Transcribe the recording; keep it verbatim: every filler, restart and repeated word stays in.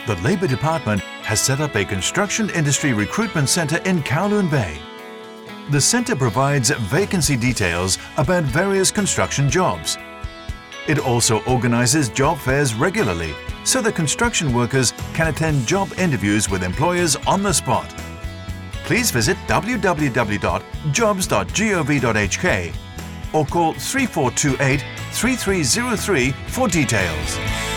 The Labour Department has set up a construction industry recruitment centre in Kowloon Bay. The centre provides vacancy details about various construction jobs. It also organises job fairs regularly so that construction workers can attend job interviews with employers on the spot. Please visit w w w dot jobs dot gov dot h k or call three four two eight, three three zero three for details.